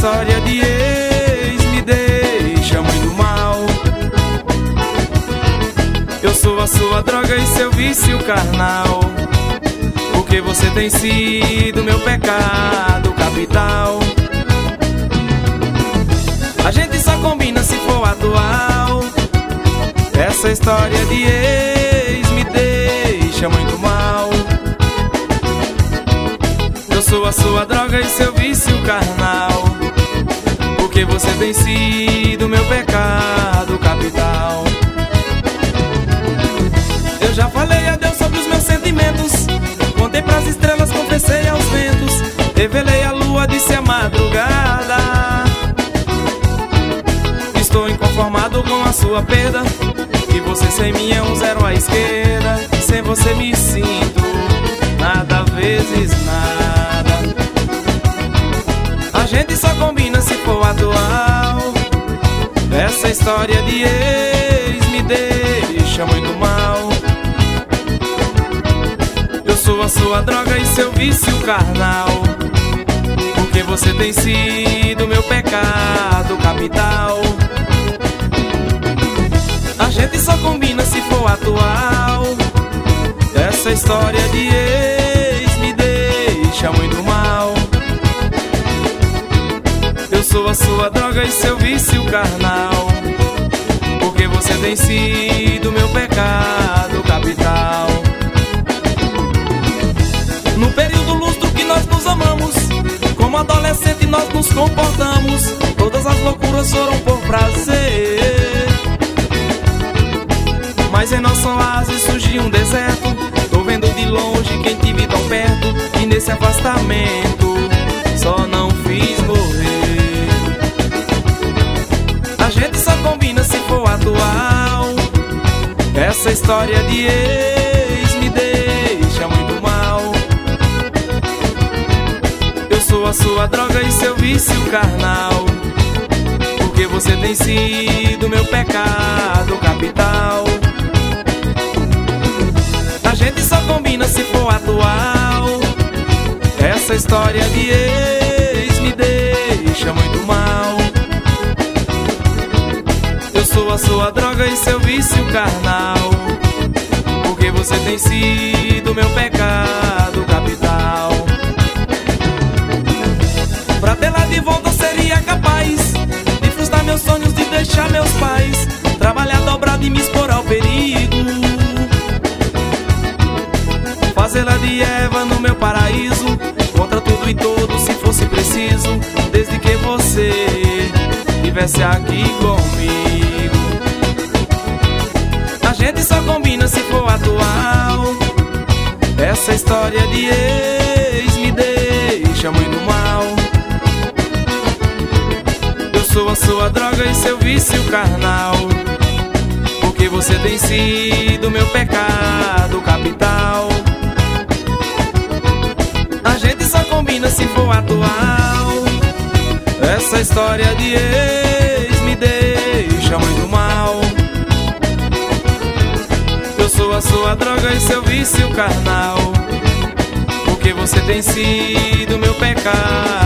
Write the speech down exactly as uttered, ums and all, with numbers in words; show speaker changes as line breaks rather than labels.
história de ex me deixa muito mal. Eu sou a sua droga e seu vício carnal, porque você tem sido meu pecado capital. A gente só combina se for atual. Essa história de ex me deixa muito mal. Eu sou a sua droga e seu vício carnal, porque você tem sido meu pecado capital. Eu já falei adeus sobre os meus sentimentos, contei pras estrelas, confessei aos ventos, revelei a lua, disse a madrugada. Estou inconformado com a sua perda, que você sem mim é um zero à esquerda. Sem você me sinto nada vezes nada. A gente só combina se for atual. Essa história de ex me deixa muito mal. Eu sou a sua droga e seu vício carnal, porque você tem sido meu pecado capital. A gente só combina se for atual. Essa história de ex me deixa muito mal. Eu sou a sua droga e seu vício carnal, porque você tem sido meu pecado capital. No período lustro que nós nos amamos, como adolescente nós nos comportamos. Todas as loucuras foram por prazer, mas em nosso oásis surgiu um deserto. Tô vendo de longe quem te vi tão perto, e nesse afastamento só não fiz morrer. A gente só combina se for atual. Essa história de ex me deixa muito mal. Eu sou a sua droga e seu vício carnal, porque você tem sido meu pecado capital. A gente só combina se for atual. Essa história de ex me deixa muito mal. Eu sou a sua droga e seu vício carnal, porque você tem sido meu pecado capital. Pra tê-la de volta eu seria capaz de frustrar meus sonhos, de deixar meus pais, trabalhar dobrado e me expor ao perigo, fazê-la de Eva no meu paraíso, contra tudo e todos se fosse preciso, desde que você estivesse aqui comigo. A gente só combina se for atual. Essa história de ex me deixa muito mal. Eu sou a sua droga e seu vício carnal, porque você tem sido meu pecado capital. A gente só combina se for atual. Essa história de ex me deixa muito mal. Eu sou a sua droga e seu vício carnal, porque você tem sido meu pecado